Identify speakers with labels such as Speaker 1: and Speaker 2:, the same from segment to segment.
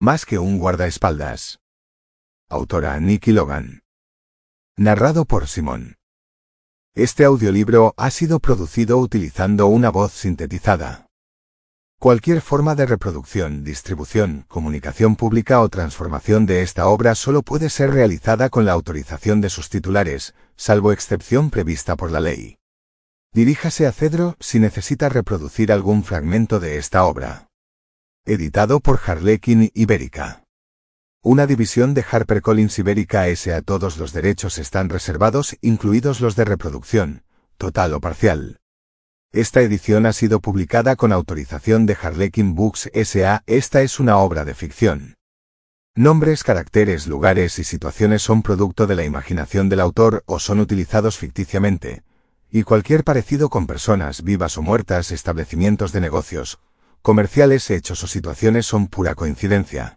Speaker 1: Más que un guardaespaldas. Autora Nikki Logan. Narrado por Simón. Este audiolibro ha sido producido utilizando una voz sintetizada. Cualquier forma de reproducción, distribución, comunicación pública o transformación de esta obra solo puede ser realizada con la autorización de sus titulares, salvo excepción prevista por la ley. Diríjase a Cedro si necesita reproducir algún fragmento de esta obra. Editado por Harlequin Ibérica. Una división de HarperCollins Ibérica S.A. Todos los derechos están reservados, incluidos los de reproducción, total o parcial. Esta edición ha sido publicada con autorización de Harlequin Books S.A. Esta es una obra de ficción. Nombres, caracteres, lugares y situaciones son producto de la imaginación del autor o son utilizados ficticiamente, y cualquier parecido con personas vivas o muertas, establecimientos de negocios, comerciales, hechos o situaciones son pura coincidencia.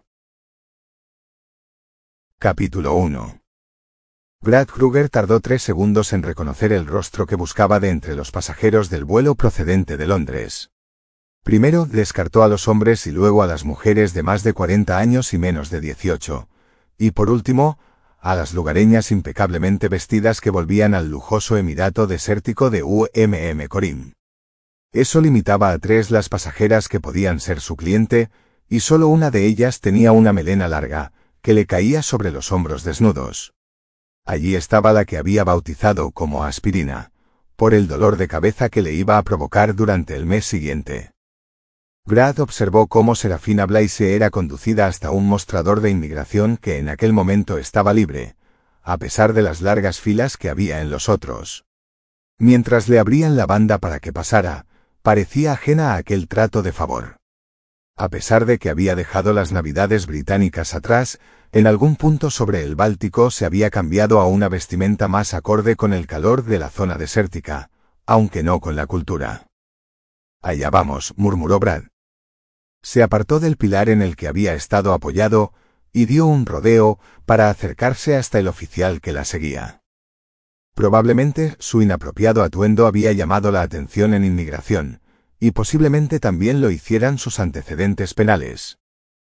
Speaker 1: Capítulo 1. Brad Kruger tardó 3 segundos en reconocer el rostro que buscaba de entre los pasajeros del vuelo procedente de Londres. Primero descartó a los hombres y luego a las mujeres de más de 40 años y menos de 18, y por último, a las lugareñas impecablemente vestidas que volvían al lujoso emirato desértico de Corim. Eso limitaba a 3 las pasajeras que podían ser su cliente, y solo una de ellas tenía una melena larga, que le caía sobre los hombros desnudos. Allí estaba la que había bautizado como aspirina, por el dolor de cabeza que le iba a provocar durante el mes siguiente. Brad observó cómo Serafina Blaise era conducida hasta un mostrador de inmigración que en aquel momento estaba libre, a pesar de las largas filas que había en los otros. Mientras le abrían la banda para que pasara, parecía ajena a aquel trato de favor. A pesar de que había dejado las navidades británicas atrás, en algún punto sobre el Báltico se había cambiado a una vestimenta más acorde con el calor de la zona desértica, aunque no con la cultura. «Allá vamos», murmuró Brad. Se apartó del pilar en el que había estado apoyado, y dio un rodeo para acercarse hasta el oficial que la seguía. Probablemente su inapropiado atuendo había llamado la atención en inmigración, y posiblemente también lo hicieran sus antecedentes penales.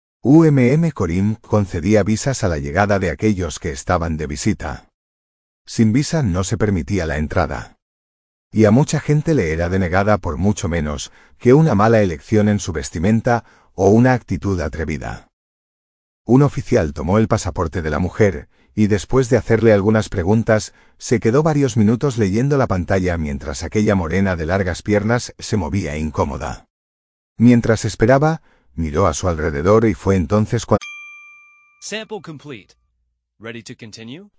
Speaker 1: Corim concedía visas a la llegada de aquellos que estaban de visita. Sin visa no se permitía la entrada. Y a mucha gente le era denegada por mucho menos que una mala elección en su vestimenta o una actitud atrevida. Un oficial tomó el pasaporte de la mujer, y después de hacerle algunas preguntas, se quedó varios minutos leyendo la pantalla mientras aquella morena de largas piernas se movía incómoda. Mientras esperaba, miró a su alrededor y fue entonces cuando...
Speaker 2: Sample complete. Ready to continue?